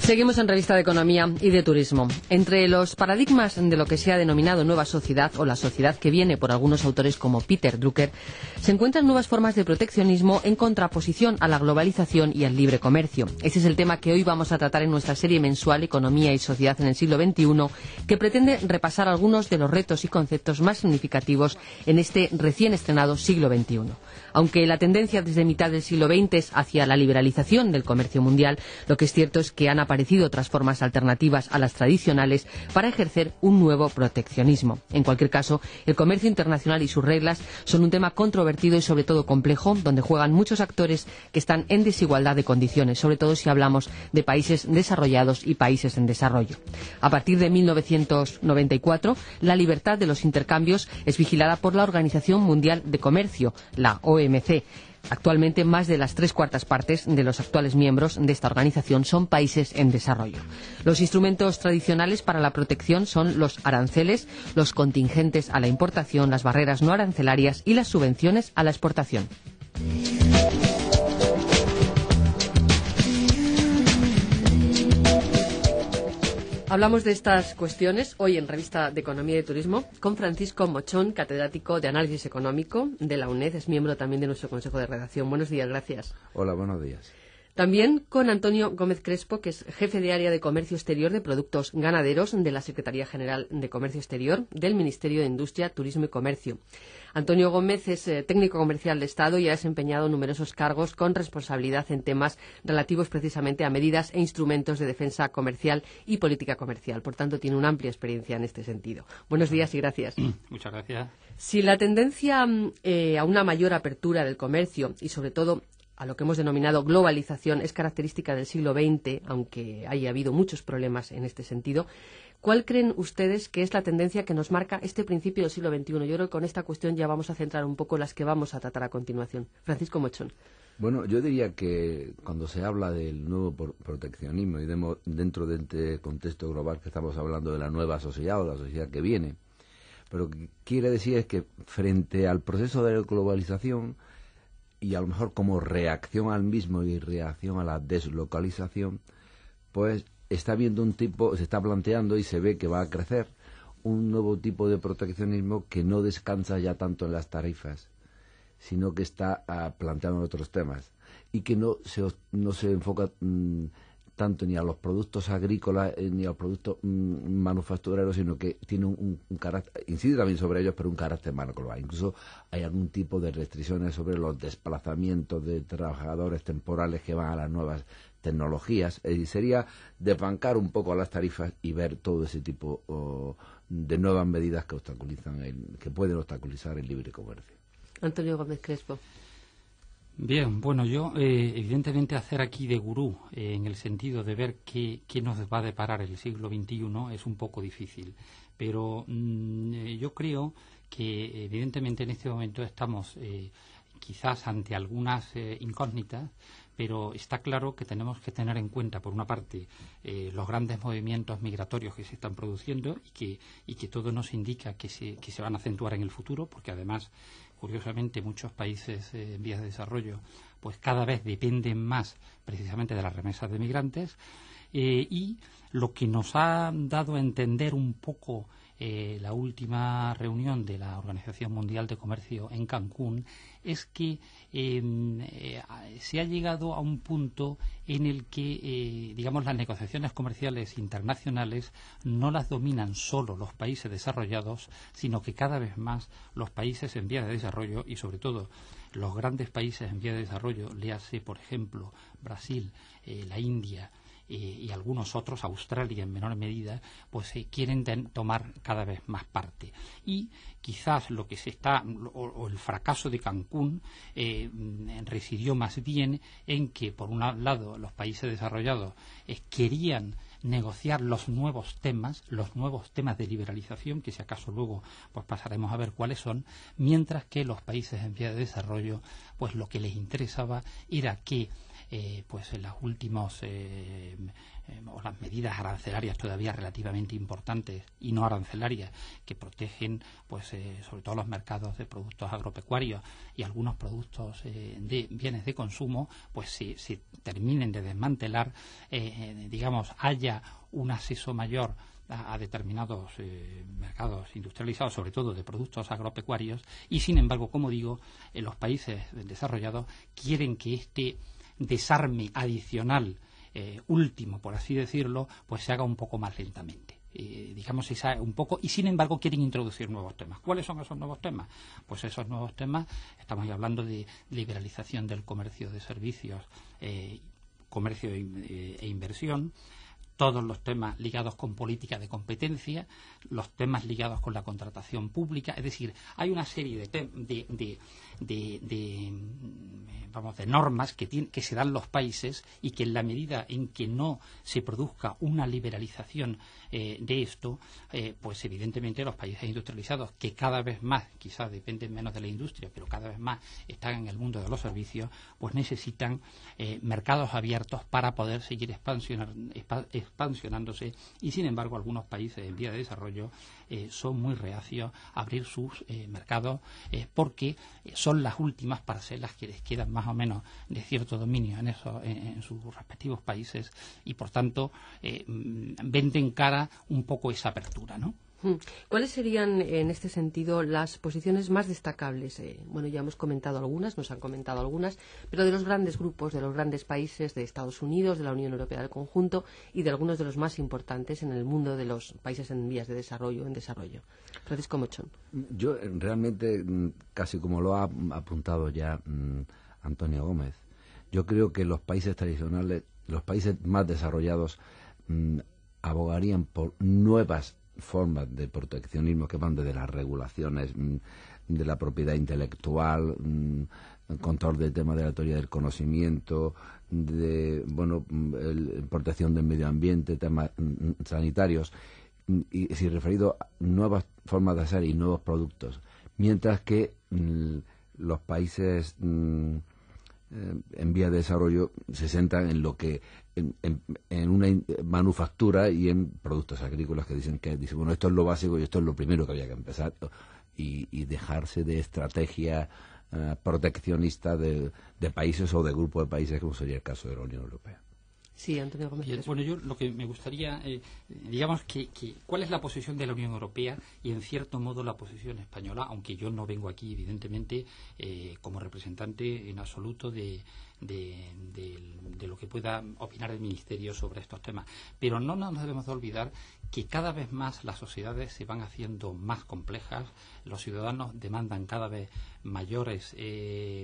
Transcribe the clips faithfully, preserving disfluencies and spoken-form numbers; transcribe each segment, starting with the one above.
Seguimos en Revista de Economía y de Turismo. Entre los paradigmas de lo que se ha denominado nueva sociedad, o la sociedad que viene por algunos autores como Peter Drucker, se encuentran nuevas formas de proteccionismo en contraposición a la globalización y al libre comercio. Ese es el tema que hoy vamos a tratar en nuestra serie mensual Economía y Sociedad en el siglo veintiuno, que pretende repasar algunos de los retos y conceptos más significativos en este recién estrenado siglo veintiuno. Aunque la tendencia desde mitad del siglo veinte es hacia la liberalización del comercio mundial, lo que es cierto es que han aparecido otras formas alternativas a las tradicionales para ejercer un nuevo proteccionismo. En cualquier caso, el comercio internacional y sus reglas son un tema controvertido y sobre todo complejo, donde juegan muchos actores que están en desigualdad de condiciones, sobre todo si hablamos de países desarrollados y países en desarrollo. A partir de mil novecientos noventa y cuatro, la libertad de los intercambios es vigilada por la Organización Mundial de Comercio, la O M C. Actualmente, más de las tres cuartas partes de los actuales miembros de esta organización son países en desarrollo. Los instrumentos tradicionales para la protección son los aranceles, los contingentes a la importación, las barreras no arancelarias y las subvenciones a la exportación. Hablamos de estas cuestiones hoy en Revista de Economía y de Turismo con Francisco Mochón, catedrático de Análisis Económico de la UNED, es miembro también de nuestro Consejo de Redacción. Buenos días, gracias. Hola, buenos días. También con Antonio Gómez Crespo, que es jefe de área de Comercio Exterior de Productos Ganaderos de la Secretaría General de Comercio Exterior del Ministerio de Industria, Turismo y Comercio. Antonio Gómez es eh, técnico comercial de Estado y ha desempeñado numerosos cargos con responsabilidad en temas relativos precisamente a medidas e instrumentos de defensa comercial y política comercial. Por tanto, tiene una amplia experiencia en este sentido. Buenos días y gracias. Muchas gracias. Si la tendencia eh, a una mayor apertura del comercio y, sobre todo, a lo que hemos denominado globalización es característica del siglo veinte, aunque haya habido muchos problemas en este sentido, ¿cuál creen ustedes que es la tendencia que nos marca este principio del siglo veintiuno? Yo creo que con esta cuestión ya vamos a centrar un poco las que vamos a tratar a continuación. Francisco Mochón. Bueno, yo diría que cuando se habla del nuevo proteccionismo y dentro de este contexto global que estamos hablando de la nueva sociedad o la sociedad que viene, pero lo que quiere decir es que frente al proceso de globalización y a lo mejor como reacción al mismo y reacción a la deslocalización, pues está viendo un tipo, se está planteando y se ve que va a crecer un nuevo tipo de proteccionismo que no descansa ya tanto en las tarifas, sino que está uh, planteando otros temas y que no se, no se enfoca mmm, tanto ni a los productos agrícolas eh, ni a los productos mmm, manufactureros, sino que tiene un, un, un carácter, incide también sobre ellos, pero un carácter más global. Incluso hay algún tipo de restricciones sobre los desplazamientos de trabajadores temporales que van a las nuevas tecnologías. Es decir, sería desbancar un poco las tarifas y ver todo ese tipo oh, de nuevas medidas que obstaculizan el, que pueden obstaculizar el libre comercio. Antonio Gómez Crespo. Bien, bueno, yo eh, evidentemente hacer aquí de gurú eh, en el sentido de ver qué, qué nos va a deparar el siglo veintiuno es un poco difícil, pero mmm, eh, yo creo que evidentemente en este momento estamos eh, quizás ante algunas eh, incógnitas, pero está claro que tenemos que tener en cuenta, por una parte, eh, los grandes movimientos migratorios que se están produciendo y que, y que todo nos indica que se, que se van a acentuar en el futuro, porque además, curiosamente, muchos países eh, en vías de desarrollo pues cada vez dependen más precisamente de las remesas de migrantes, eh, y lo que nos ha dado a entender un poco eh, la última reunión de la Organización Mundial de Comercio en Cancún es que eh, eh, se ha llegado a un punto en el que, eh, digamos, las negociaciones comerciales internacionales no las dominan solo los países desarrollados, sino que cada vez más los países en vías de desarrollo y, sobre todo, los grandes países en vías de desarrollo, léase, por ejemplo, Brasil, eh, la India, Eh, y algunos otros, Australia en menor medida, pues eh, quieren ten, tomar cada vez más parte. Y quizás lo que se está, o, o el fracaso de Cancún, eh, residió más bien en que, por un lado, los países desarrollados eh, querían negociar los nuevos temas, los nuevos temas de liberalización, que si acaso luego pues pasaremos a ver cuáles son, mientras que los países en vías de desarrollo, pues lo que les interesaba era que Eh, pues en los últimos eh, eh, o las medidas arancelarias todavía relativamente importantes y no arancelarias que protegen, pues eh, sobre todo los mercados de productos agropecuarios y algunos productos eh, de bienes de consumo, pues si, si terminen de desmantelar, eh, eh, digamos, haya un acceso mayor a, a determinados eh, mercados industrializados, sobre todo de productos agropecuarios, y sin embargo, como digo, en los países desarrollados quieren que este desarme adicional eh, último, por así decirlo, pues se haga un poco más lentamente. Eh, digamos esa, un poco, y sin embargo quieren introducir nuevos temas. ¿Cuáles son esos nuevos temas? Pues esos nuevos temas, estamos hablando de liberalización del comercio de servicios, eh, comercio e, e inversión, todos los temas ligados con política de competencia, los temas ligados con la contratación pública, es decir, hay una serie de, de, de, de, de, vamos, de normas que, tiene, que se dan los países y que en la medida en que no se produzca una liberalización eh, de esto, eh, pues evidentemente los países industrializados, que cada vez más, quizás dependen menos de la industria, pero cada vez más están en el mundo de los servicios, pues necesitan eh, mercados abiertos para poder seguir expansionar, expansionándose, y sin embargo algunos países en vía de desarrollo eh, son muy reacios a abrir sus eh, mercados eh, porque son las últimas parcelas que les quedan más o menos de cierto dominio en, eso, en, en sus respectivos países, y por tanto eh, venden cara un poco esa apertura, ¿no? ¿Cuáles serían, en este sentido, las posiciones más destacables? Eh, bueno, ya hemos comentado algunas, nos han comentado algunas, pero de los grandes grupos, de los grandes países de Estados Unidos, de la Unión Europea del conjunto y de algunos de los más importantes en el mundo de los países en vías de desarrollo, en desarrollo. Francisco Mochón. Yo realmente, casi como lo ha apuntado ya mmm, Antonio Gómez, yo creo que los países tradicionales, los países más desarrollados, mmm, abogarían por nuevas formas de proteccionismo que van desde las regulaciones de la propiedad intelectual, control del tema de la teoría del conocimiento, de bueno el, protección del medio ambiente, temas sanitarios, y si referido a nuevas formas de hacer y nuevos productos, mientras que mm, los países mm, en vía de desarrollo se centran en lo que en, en, en una manufactura y en productos agrícolas que dicen que dicen, bueno, esto es lo básico y esto es lo primero que había que empezar, y, y dejarse de estrategia uh, proteccionista de, de países o de grupos de países, como sería el caso de la Unión Europea. Sí, Antonio Gómez. Bien, bueno, yo lo que me gustaría, eh, digamos, que, que cuál es la posición de la Unión Europea y, en cierto modo, la posición española, aunque yo no vengo aquí, evidentemente, eh, como representante en absoluto de, de, de, de lo que pueda opinar el Ministerio sobre estos temas. Pero no nos debemos de olvidar que cada vez más las sociedades se van haciendo más complejas, los ciudadanos demandan cada vez mayores eh,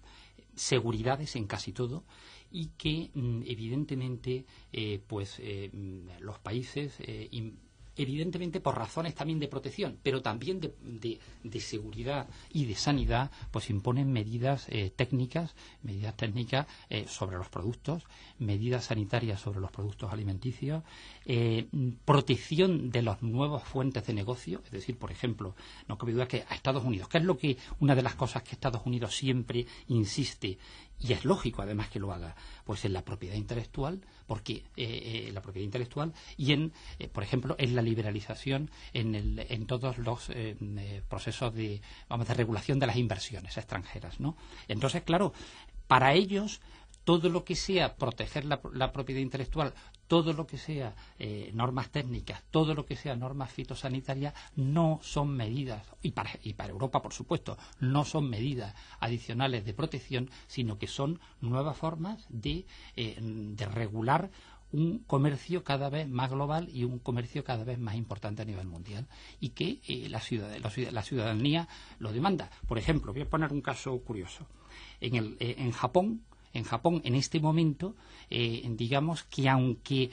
seguridades en casi todo, y que mm, evidentemente eh, pues eh, los países eh, evidentemente por razones también de protección, pero también de, de, de seguridad y de sanidad, pues imponen medidas eh, técnicas, medidas técnicas eh, sobre los productos, medidas sanitarias sobre los productos alimenticios, eh, protección de las nuevas fuentes de negocio, es decir, por ejemplo, no cabe duda que a Estados Unidos, que es lo que una de las cosas que Estados Unidos siempre insiste, y es lógico además que lo haga, pues en la propiedad intelectual, porque eh, eh, la propiedad intelectual y en, eh, por ejemplo, en la liberalización en, el, en todos los eh, eh, procesos de, vamos, de regulación de las inversiones extranjeras, ¿no? Entonces, claro, para ellos todo lo que sea proteger la, la propiedad intelectual, todo lo que sea eh, normas técnicas, todo lo que sea normas fitosanitarias, no son medidas, y para, y para Europa, por supuesto, no son medidas adicionales de protección, sino que son nuevas formas de, eh, de regular un comercio cada vez más global y un comercio cada vez más importante a nivel mundial, y que eh, la, ciudad, la, la ciudadanía lo demanda. Por ejemplo, voy a poner un caso curioso. En, el, eh, en Japón, En Japón, en este momento, eh, digamos que aunque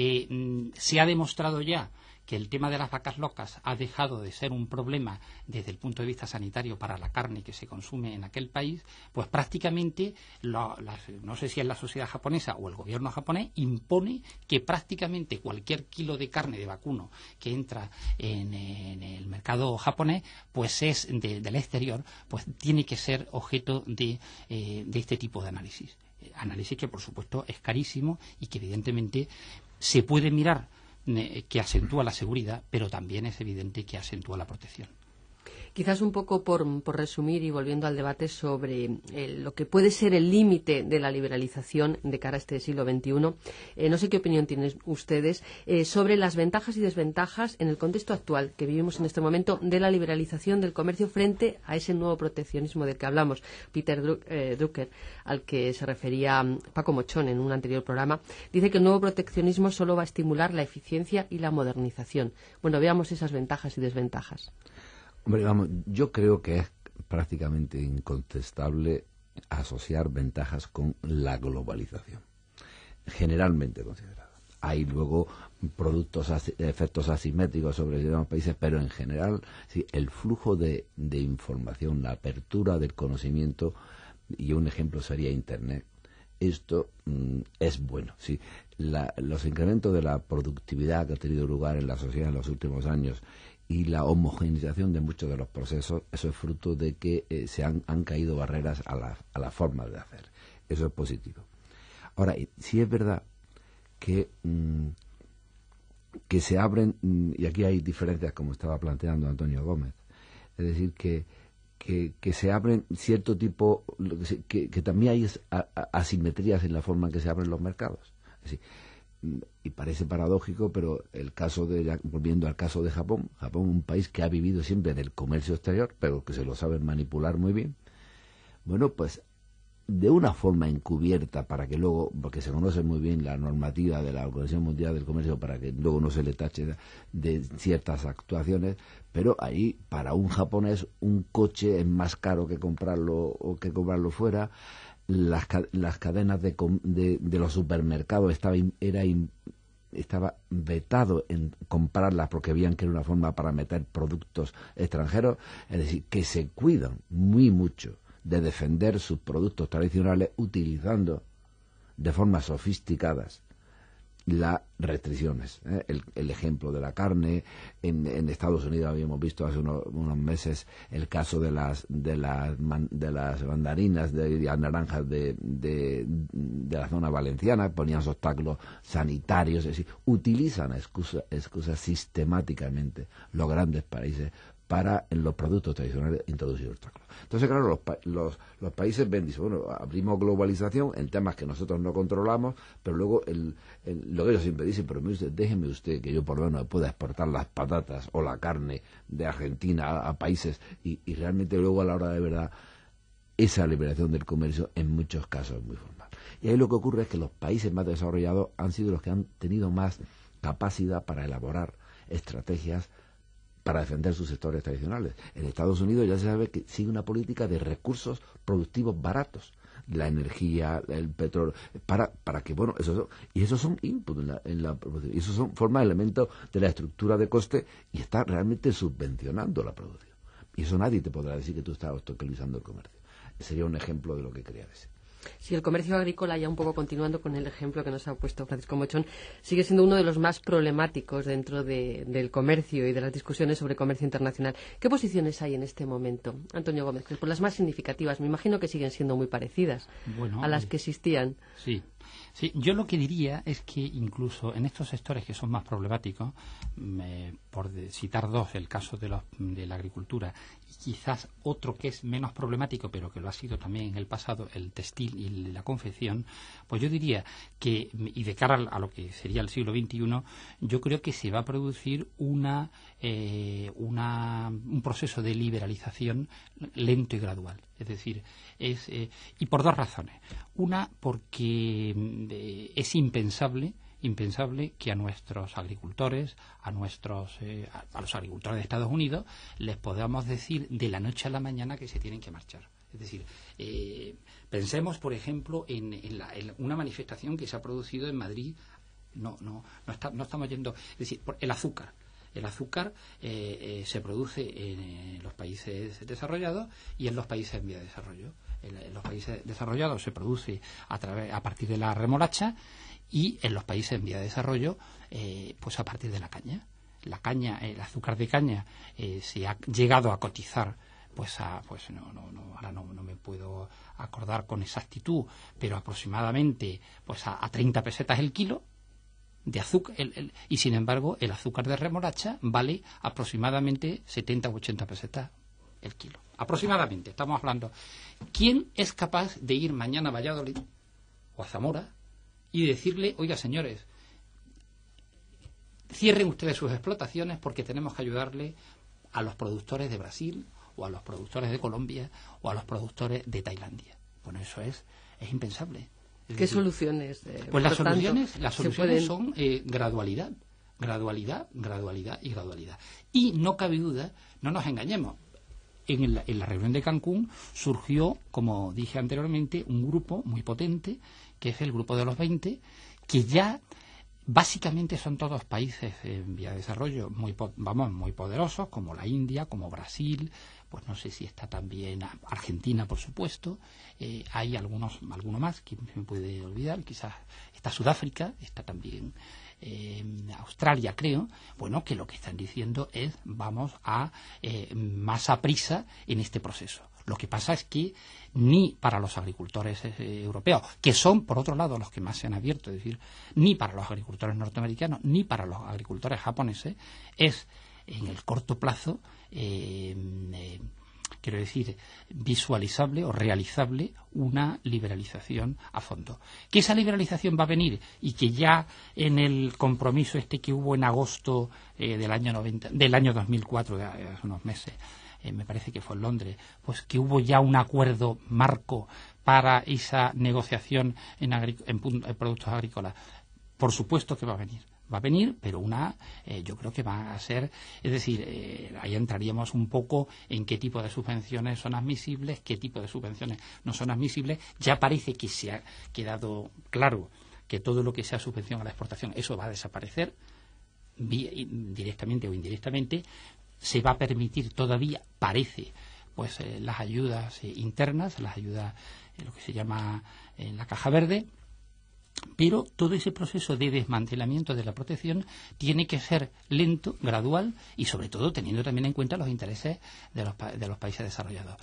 eh, se ha demostrado ya que el tema de las vacas locas ha dejado de ser un problema desde el punto de vista sanitario para la carne que se consume en aquel país, pues prácticamente, lo, la, no sé si es la sociedad japonesa o el gobierno japonés, impone que prácticamente cualquier kilo de carne de vacuno que entra en, en el mercado japonés, pues es de, del exterior, pues tiene que ser objeto de, eh, de este tipo de análisis. Análisis que, por supuesto, es carísimo y que, evidentemente, se puede mirar eh, que acentúa la seguridad, pero también es evidente que acentúa la protección. Quizás un poco por, por resumir y volviendo al debate sobre eh, lo que puede ser el límite de la liberalización de cara a este siglo veintiuno, eh, no sé qué opinión tienen ustedes eh, sobre las ventajas y desventajas en el contexto actual que vivimos en este momento de la liberalización del comercio frente a ese nuevo proteccionismo del que hablamos. Peter Dru eh, Drucker, al que se refería Paco Mochón en un anterior programa, dice que el nuevo proteccionismo solo va a estimular la eficiencia y la modernización. Bueno, veamos esas ventajas y desventajas. Hombre, vamos, yo creo que es prácticamente incontestable asociar ventajas con la globalización, generalmente considerada. Hay luego productos, efectos asimétricos sobre los países, pero en general sí, el flujo de, de información, la apertura del conocimiento, y un ejemplo sería Internet. Esto mm, es bueno. Sí. La, los incrementos de la productividad que ha tenido lugar en la sociedad en los últimos años y la homogeneización de muchos de los procesos, eso es fruto de que eh, se han, han caído barreras a la, a la forma de hacer. Eso es positivo. Ahora, sí es verdad que, mmm, que se abren, mmm, y aquí hay diferencias como estaba planteando Antonio Gómez, es decir, que, que, que se abren cierto tipo, que, que también hay asimetrías en la forma en que se abren los mercados. Es decir, y parece paradójico, pero el caso de, volviendo al caso de Japón, Japón un país que ha vivido siempre del comercio exterior, pero que se lo saben manipular muy bien, bueno, pues de una forma encubierta para que luego, porque se conoce muy bien la normativa de la Organización Mundial del Comercio para que luego no se le tache de, de ciertas actuaciones, pero ahí para un japonés un coche es más caro que comprarlo o que comprarlo fuera. Las, las cadenas de, de, de los supermercados estaba, era, estaba vetado en comprarlas porque veían que era una forma para meter productos extranjeros, es decir, que se cuidan muy mucho de defender sus productos tradicionales utilizando de formas sofisticadas las restricciones. ¿eh? El, el ejemplo de la carne, en, en Estados Unidos habíamos visto hace unos, unos meses el caso de las de las, man, de las mandarinas, de las naranjas de, de, de la zona valenciana, ponían obstáculos sanitarios, es decir, utilizan excusas excusa sistemáticamente los grandes países para en los productos tradicionales introducir obstáculos. Entonces, claro, los, los, los países ven, dicen, bueno, abrimos globalización en temas que nosotros no controlamos, pero luego el, el, lo que ellos siempre dicen, pero usted, déjeme usted que yo por lo menos pueda exportar las patatas o la carne de Argentina a, a países, y, y realmente luego a la hora de verdad, esa liberación del comercio en muchos casos es muy formal. Y ahí lo que ocurre es que los países más desarrollados han sido los que han tenido más capacidad para elaborar estrategias para defender sus sectores tradicionales. En Estados Unidos ya se sabe que sigue una política de recursos productivos baratos, la energía, el petróleo, para para que, bueno, esos y esos son inputs en la, en la producción, y esos son forma de elementos de la estructura de coste y está realmente subvencionando la producción. Y eso nadie te podrá decir que tú estás obstaculizando el comercio. Sería un ejemplo de lo que quería decir. Sí, el comercio agrícola, ya un poco continuando con el ejemplo que nos ha puesto Francisco Mochón, sigue siendo uno de los más problemáticos dentro de, del comercio y de las discusiones sobre comercio internacional. ¿Qué posiciones hay en este momento, Antonio Gómez? Pues por las más significativas, me imagino que siguen siendo muy parecidas bueno, a las que existían. Sí. Sí, yo lo que diría es que incluso en estos sectores que son más problemáticos, eh, por de, citar dos, el caso de, los, de la agricultura y quizás otro que es menos problemático, pero que lo ha sido también en el pasado, el textil y la confección, pues yo diría que, y de cara a lo que sería el siglo veintiuno, yo creo que se va a producir una, eh, una un proceso de liberalización lento y gradual. Es decir, es eh, y por dos razones. Una, porque eh, es impensable impensable que a nuestros agricultores, a nuestros eh, a, a los agricultores de Estados Unidos, les podamos decir de la noche a la mañana que se tienen que marchar. Es decir, eh, pensemos, por ejemplo, en, en, la, en una manifestación que se ha producido en Madrid. No, no, no, está, no estamos yendo. Es decir, por el azúcar. El azúcar eh, eh, se produce en, en los países desarrollados y en los países en vía de desarrollo. En, en los países desarrollados se produce a, través, a partir de la remolacha y en los países en vía de desarrollo eh, pues a partir de la caña. La caña, el azúcar de caña eh, se ha llegado a cotizar pues a, pues no, no, no ahora no, no me puedo acordar con exactitud, pero aproximadamente pues a, a treinta pesetas el kilo. de azúcar, el, el, y sin embargo el azúcar de remolacha vale aproximadamente setenta u ochenta pesetas el kilo. Aproximadamente, estamos hablando. ¿Quién es capaz de ir mañana a Valladolid o a Zamora y decirle, oiga señores, cierren ustedes sus explotaciones porque tenemos que ayudarle a los productores de Brasil o a los productores de Colombia o a los productores de Tailandia? Bueno, eso es, es impensable. Es ¿Qué decir, soluciones? Eh, pues las por tanto, soluciones, las se soluciones pueden... son eh, gradualidad, gradualidad, gradualidad y gradualidad. Y no cabe duda, no nos engañemos, en la, en la reunión de Cancún surgió, como dije anteriormente, un grupo muy potente, que es el Grupo de los veinte, que ya básicamente son todos países en vía de desarrollo muy, vamos, muy poderosos, como la India, como Brasil, pues no sé si está también Argentina, por supuesto, eh, hay algunos, alguno más que me puede olvidar, quizás está Sudáfrica, está también eh, Australia, creo, bueno, que lo que están diciendo es vamos a eh, más a prisa en este proceso. Lo que pasa es que ni para los agricultores eh, europeos, que son, por otro lado, los que más se han abierto, es decir, ni para los agricultores norteamericanos, ni para los agricultores japoneses, es en el corto plazo, eh, eh, quiero decir, visualizable o realizable una liberalización a fondo. Que esa liberalización va a venir y que ya en el compromiso este que hubo en agosto eh, del año noventa, del año dos mil cuatro, de hace unos meses, eh, me parece que fue en Londres, pues que hubo ya un acuerdo marco para esa negociación en, agri- en, en productos agrícolas. Por supuesto que va a venir. Va a venir, pero una, eh, yo creo que va a ser, es decir, eh, ahí entraríamos un poco en qué tipo de subvenciones son admisibles, qué tipo de subvenciones no son admisibles. Ya parece que se ha quedado claro que todo lo que sea subvención a la exportación, eso va a desaparecer, directamente o indirectamente. Se va a permitir todavía, parece, pues eh, las ayudas eh, internas, las ayudas, eh, lo que se llama eh, la caja verde. Pero todo ese proceso de desmantelamiento de la protección tiene que ser lento, gradual y sobre todo teniendo también en cuenta los intereses de los, de los países desarrollados.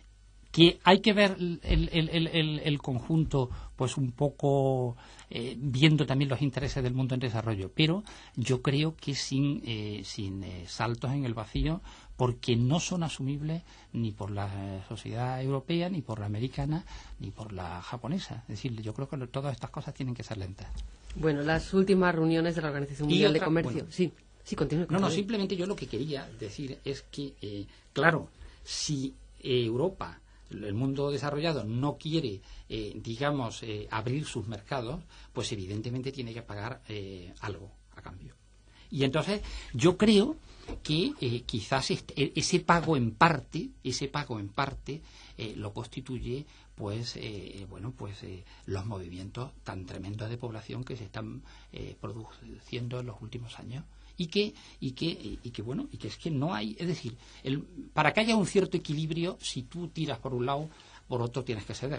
Que hay que ver el, el, el, el, el conjunto pues un poco eh, viendo también los intereses del mundo en desarrollo, pero yo creo que sin, eh, sin eh, saltos en el vacío, porque no son asumibles ni por la sociedad europea, ni por la americana, ni por la japonesa. Es decir, yo creo que todas estas cosas tienen que ser lentas. Bueno, las últimas reuniones de la Organización Mundial otra, de Comercio. Bueno, sí, sí, continúe. No, no, simplemente yo lo que quería decir es que, eh, claro, si eh, Europa, el mundo desarrollado, no quiere, eh, digamos, eh, abrir sus mercados, pues evidentemente tiene que pagar eh, algo a cambio. Y entonces yo creo que eh, quizás este, ese pago en parte, ese pago en parte eh, lo constituye, pues, eh, bueno, pues eh, los movimientos tan tremendos de población que se están eh, produciendo en los últimos años. Y que, y que, y que bueno, y que es que no hay, es decir, el, para que haya un cierto equilibrio, si tú tiras por un lado, por otro tienes que ceder.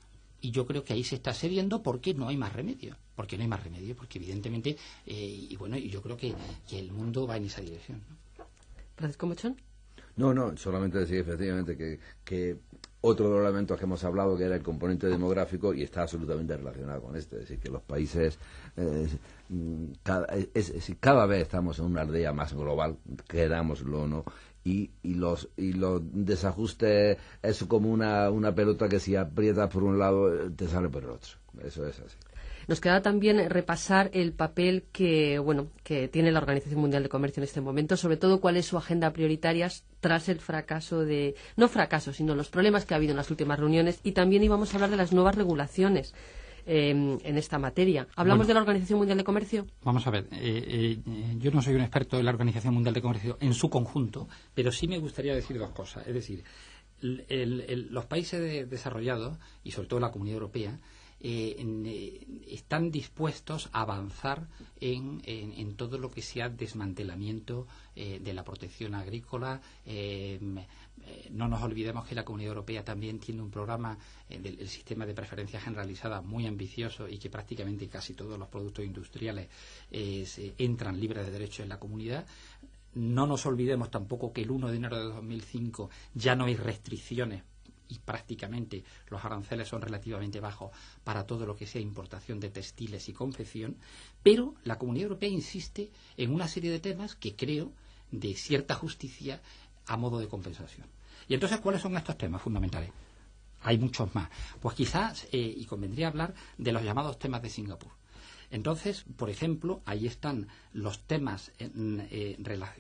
Y yo creo que ahí se está cediendo porque no hay más remedio, porque no hay más remedio, porque evidentemente, eh, y bueno, y yo creo que, que el mundo va en esa dirección, ¿no? Francisco Mochón. No, no, solamente decir efectivamente que, que otro de los elementos que hemos hablado, que era el componente demográfico, y está absolutamente relacionado con este, es decir, que los países, eh, cada, es, es, cada vez estamos en una aldea más global, querámoslo o no, y, y los y los desajustes es como una, una pelota que si aprietas por un lado te sale por el otro, eso es así. Nos queda también repasar el papel que, bueno, que tiene la Organización Mundial de Comercio en este momento, sobre todo cuál es su agenda prioritaria tras el fracaso de, no fracaso, sino los problemas que ha habido en las últimas reuniones, y también íbamos a hablar de las nuevas regulaciones eh, en esta materia. ¿Hablamos bueno, de la Organización Mundial de Comercio? Vamos a ver, eh, eh, yo no soy un experto en la Organización Mundial de Comercio en su conjunto, pero sí me gustaría decir dos cosas. Es decir, el, el, el, los países de, desarrollados, y sobre todo la Comunidad Europea, Eh, en, eh, están dispuestos a avanzar en, en, en todo lo que sea desmantelamiento eh, de la protección agrícola. Eh, eh, no nos olvidemos que la Comunidad Europea también tiene un programa eh, del el sistema de preferencias generalizadas muy ambicioso y que prácticamente casi todos los productos industriales eh, se entran libres de derechos en la comunidad. No nos olvidemos tampoco que el uno de enero de dos mil cinco ya no hay restricciones y prácticamente los aranceles son relativamente bajos para todo lo que sea importación de textiles y confección, pero la Comunidad Europea insiste en una serie de temas que creo de cierta justicia a modo de compensación. Y entonces, ¿cuáles son estos temas fundamentales? Hay muchos más. Pues quizás, eh, y convendría hablar de los llamados temas de Singapur. Entonces, por ejemplo, ahí están los temas, en, eh,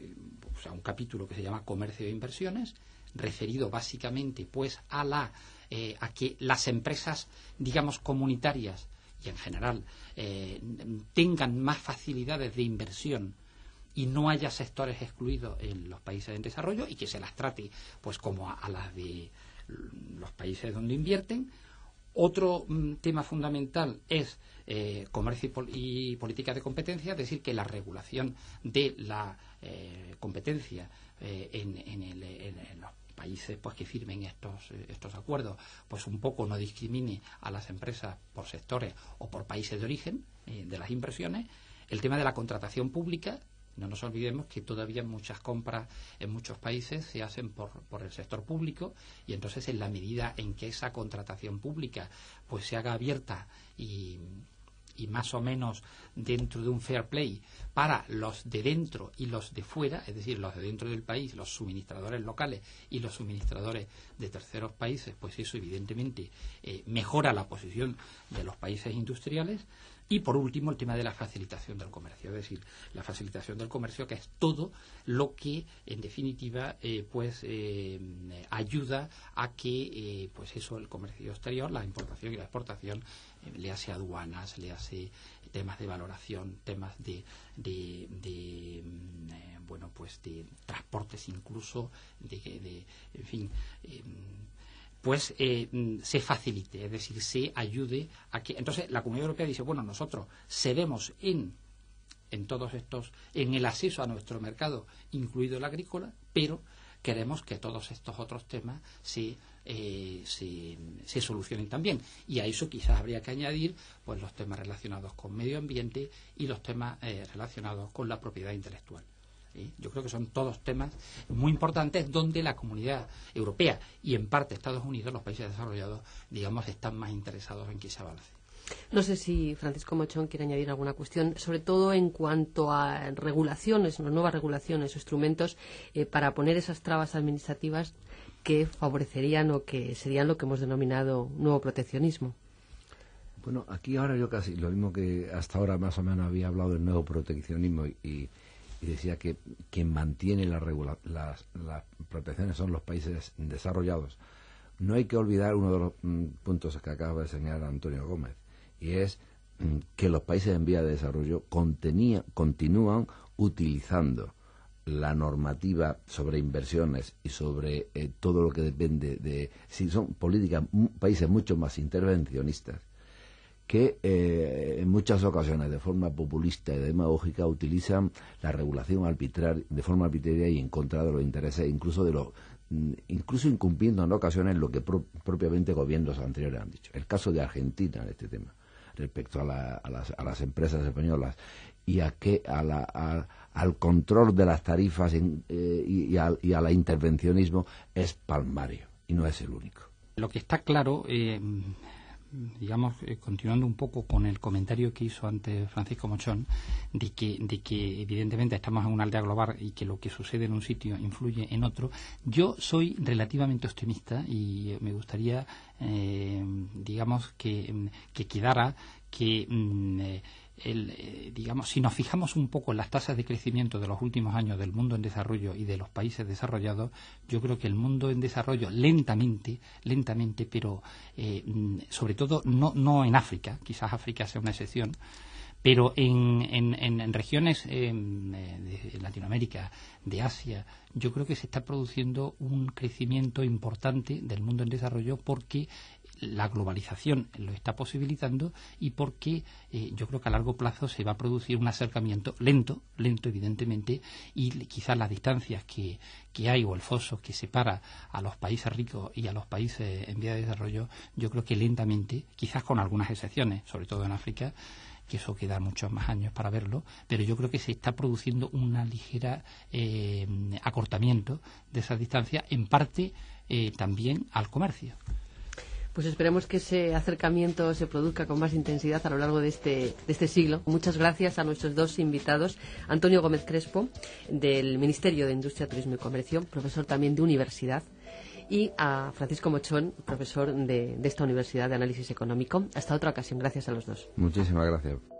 o sea, un capítulo que se llama Comercio e Inversiones, referido básicamente pues a la eh, a que las empresas, digamos, comunitarias y en general eh, tengan más facilidades de inversión y no haya sectores excluidos en los países en desarrollo y que se las trate pues como a, a las de los países donde invierten. Otro mm, tema fundamental es eh, comercio y, pol y política de competencia, es decir, que la regulación de la eh, competencia eh, en, en, el, en, en los países pues que firmen estos, eh, estos acuerdos, pues un poco no discrimine a las empresas por sectores o por países de origen eh, de las inversiones. El tema de la contratación pública. No nos olvidemos que todavía muchas compras en muchos países se hacen por, por el sector público y entonces en la medida en que esa contratación pública pues se haga abierta y, y más o menos dentro de un fair play para los de dentro y los de fuera, es decir, los de dentro del país, los suministradores locales y los suministradores de terceros países, pues eso evidentemente eh, mejora la posición de los países industriales. Y por último, el tema de la facilitación del comercio, es decir, la facilitación del comercio, que es todo lo que, en definitiva, eh, pues eh, ayuda a que, eh, pues eso, el comercio exterior, la importación y la exportación, eh, le hace aduanas, le hace temas de valoración, temas de, de, de eh, bueno, pues de transportes incluso, de, de en fin. Eh, pues eh, se facilite, es decir, se ayude a que... Entonces, la Comunidad Europea dice, bueno, nosotros cedemos en, en todos estos, en el acceso a nuestro mercado, incluido el agrícola, pero queremos que todos estos otros temas se, eh, se, se solucionen también. Y a eso quizás habría que añadir pues los temas relacionados con medio ambiente y los temas eh, relacionados con la propiedad intelectual. ¿Sí? Yo creo que son todos temas muy importantes donde la Comunidad Europea y en parte Estados Unidos, los países desarrollados, digamos, están más interesados en que se avance. No sé si Francisco Mochón quiere añadir alguna cuestión, sobre todo en cuanto a regulaciones, nuevas regulaciones o instrumentos eh, para poner esas trabas administrativas que favorecerían o que serían lo que hemos denominado nuevo proteccionismo. Bueno, aquí ahora yo casi lo mismo que hasta ahora más o menos había hablado del nuevo proteccionismo y, y y decía que quien mantiene la regula las, las protecciones son los países desarrollados. No hay que olvidar uno de los mm, puntos que acaba de señalar Antonio Gómez, y es mm, que los países en vía de desarrollo contenía, continúan utilizando la normativa sobre inversiones y sobre eh, todo lo que depende de... Si son políticas, países mucho más intervencionistas, que eh, en muchas ocasiones de forma populista y demagógica utilizan la regulación arbitrar, de forma arbitraria y en contra de los intereses, incluso de los incluso incumpliendo en ocasiones lo que pro, propiamente gobiernos anteriores han dicho. El caso de Argentina en este tema, respecto a, la, a, las, a las empresas españolas y a que a la, a, al control de las tarifas en, eh, y, y, al, y al intervencionismo, es palmario y no es el único. Lo que está claro, eh, digamos, eh, continuando un poco con el comentario que hizo antes Francisco Mochón, de que, de que evidentemente estamos en una aldea global y que lo que sucede en un sitio influye en otro, yo soy relativamente optimista y me gustaría, eh, digamos, que, que quedara que... Eh, El, eh, digamos, si nos fijamos un poco en las tasas de crecimiento de los últimos años del mundo en desarrollo y de los países desarrollados, yo creo que el mundo en desarrollo lentamente, lentamente, pero eh, sobre todo no, no en África, quizás África sea una excepción, pero en, en, en regiones eh, de Latinoamérica, de Asia, yo creo que se está produciendo un crecimiento importante del mundo en desarrollo porque la globalización lo está posibilitando y porque eh, yo creo que a largo plazo se va a producir un acercamiento lento, lento evidentemente, y quizás las distancias que, que hay o el foso que separa a los países ricos y a los países en vía de desarrollo, yo creo que lentamente, quizás con algunas excepciones, sobre todo en África, que eso queda muchos más años para verlo, pero yo creo que se está produciendo una ligera eh, acortamiento de esa distancia, en parte eh, también al comercio. Pues esperemos que ese acercamiento se produzca con más intensidad a lo largo de este, de este siglo. Muchas gracias a nuestros dos invitados, Antonio Gómez Crespo, del Ministerio de Industria, Turismo y Comercio, profesor también de universidad, y a Francisco Mochón, profesor de, de esta Universidad de Análisis Económico. Hasta otra ocasión. Gracias a los dos. Muchísimas gracias.